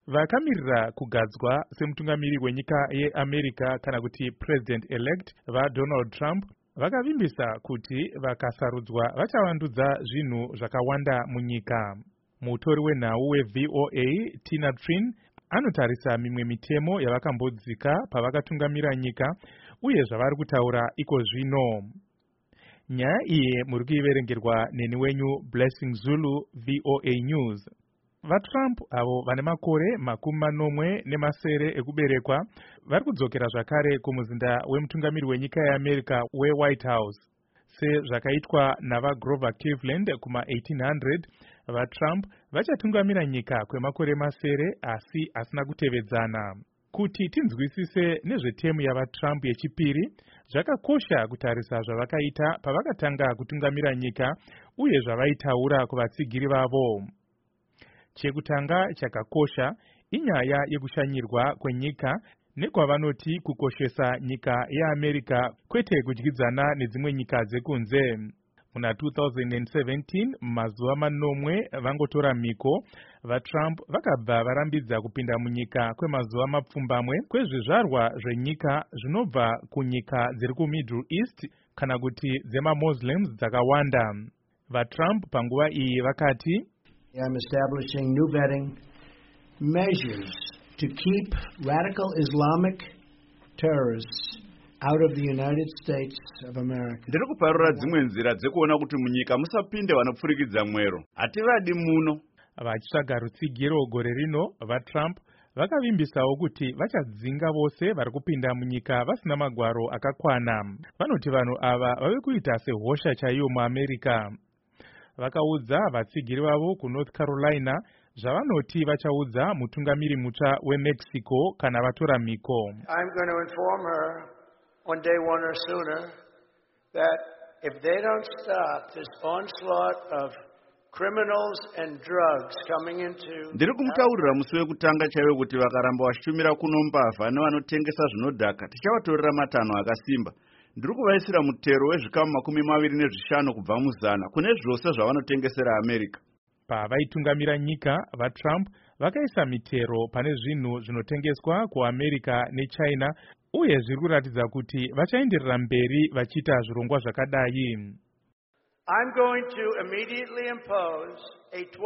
vakamirira kugadzwa semutungamiri wenyika yeAmerica kana kuti president elect vaDonald Trump vakavimbisa kuti vakasarudzwa vachavandudza zvinhu zvakawanda munyika. Mutori wenhau weVOA Tina Trin anotarisa mimwe mitemo yavakambodzika pavakatungamira nyika uye zvavari kutaura iko zvino. Nyaya iyi muri kuiverengerwa neni wenyu Blessing Zulu, VOA News. VaTrump avo vane makore 40 ekuberekwa vari kudzokera zvakare kumuzinda wemutungamiri wenyika yeAmerica weWhite House. Sezvakaitwa navaGrover Cleveland kuma1800, vaTrump vachatungamira nyika kwemakore masere asi asina kutevedzana. Kuti tinzwisise nezvetemu yavaTrump yechipiri, zvakakosha kutarisa zvavakaita pavakatanga kutungamira nyika uye zvavaitaura kuvatsigiri vavo. Chekutanga chakakosha inyaya yekushanyirwa kwenyika nekwavanoti kukoshesa nyika yeAmerica kwete kudyidzana nedzimwe nyika dzekunze. Muna 2017 mazuva manomwe vangotora miko, vaTrump vakabva varambidza kupinda munyika kwemazuva mapfumbamwe kwezvizvarwa zvenyika zvinobva kunyika dziri kuMiddle East kana kuti dzemaMuslims dzakawanda. VaTrump panguva iyi vakati, I'm establishing new vetting measures to keep radical Islamic terrorists out of the United States of America. Ndiri kuparura dzimwe nzira dzekuona kuti munyika musapinde vanopfurikidza mwero. Hativadi muno. Vachitsvaga rutsigiro gore rino, vaTrump vakavimbisawo kuti vachadzinga vose vari kupinda munyika vasina magwaro akakwana. Vanoti vanhu ava vave kuita sehosha chaiyo muAmerica. Vakaudza vatsigiri vavo kuNorth Carolina zvavanoti vachaudza mutungamiri mutsva weMexico kana vatora miko. I'm going to inform her on day one or sooner that if they don't stop this onslaught of criminals and drugs coming into... Ndiri kumutaurira musi wekutanga chaiwo kuti vakaramba vashumira kuno mbavha nevanotengesa zvinodhaka tichavatorera matanho akasimba. Ndiri kuvaisira mutero wezvikamu 25 kubva muzana kune zvose zvavanotengesera America. Pavaitungamira nyika, vaTrump vakaisa mitero pane zvinhu zvinotengeswa kuAmerica neChina uye zviri kuratidza kuti vachaenderera mberi vachiita zvirongwa zvakadai. I'm going to immediately impose a 25%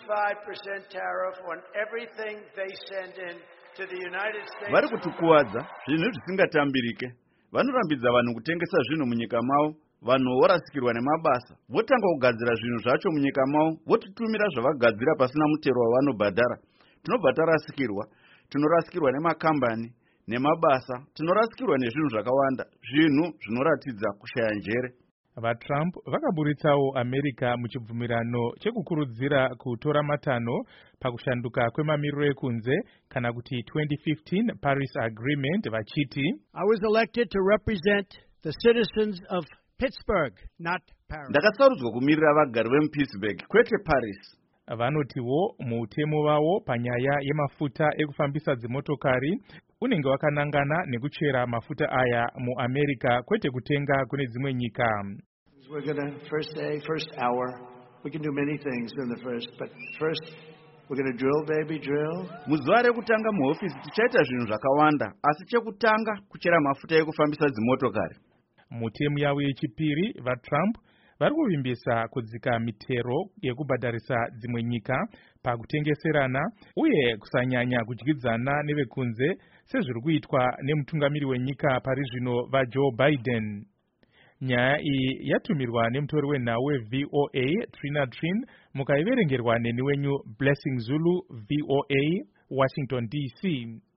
tariff on everything they send in to the United States. Vari kutikuwadza zvinhu zvisingatambirike. Vanorambidza vanhu kutengesa zvinhu munyika mavo, vanhu vorasikirwa nemabasa, votanga kugadzira zvinhu zvacho munyika mavo, votitumira zvavagadzira pasina mutero wavanobhadhara. Tinobva tarasikirwa, tinorasikirwa nemakambani, nemabasa, tinorasikirwa nezvinhu zvakawanda, zvinhu zvinoratidza kushaya njere. VaTrump vakaburitsawo America muchibvumirano chekukurudzira kutora matanho pakushanduka kwemamiriro ekunze kana kuti 2015 Paris Agreement vachiti, I was elected to represent the citizens of Pittsburgh, not Paris. Ndakasarudzwa kumirira vagari vemuPittsburgh, kwete Paris. Vanotiwo muutemo wavo panyaya yemafuta ekufambisa dzimotokari unenge wakanangana nekuchera mafuta aya muAmerica kwete kutenga kune dzimwe nyika. We're going to first hour, we can do many things in the first, but first we're going to drill, baby, drill. Muzuva rekutanga muofisi tichaita zvinhu zvakawanda, asi chekutanga kuchera mafuta ekufambisa dzimotokari. Mutemu yavo yechipiri, vaTrump vari kuvimbisa kudzika mitero yekubhadharisa dzimwe nyika pakutengeserana uye kusanyanya kudyidzana nevekunze sezviri kuitwa nemutungamiri wenyika pari zvino vaJoe Biden. Nyaya iyi yatumirwa nemutori wenhau weVOA Trina Trin, mukaiverengerwa neni wenyu Blessing Zulu, VOA, Washington DC.